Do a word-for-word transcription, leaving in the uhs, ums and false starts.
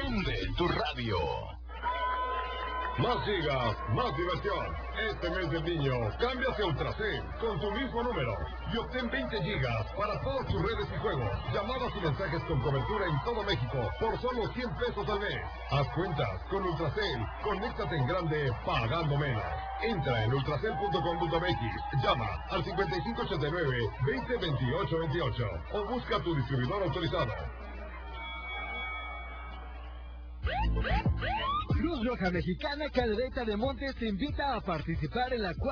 Prende tu radio. Más gigas, más diversión. Este mes del niño, cámbiase a Ultracel con tu mismo número y obtén veinte gigas para todas tus redes y juegos, llamadas y mensajes con cobertura en todo México por solo cien pesos al mes. Haz cuentas con Ultracel, conéctate en grande pagando menos. Entra en ultracel punto com punto m x, llama al cincuenta y cinco ochenta y nueve, veinte veintiocho veintiocho o busca a tu distribuidor autorizado. Cruz Roja Mexicana Caldereta de Montes te invita a participar en la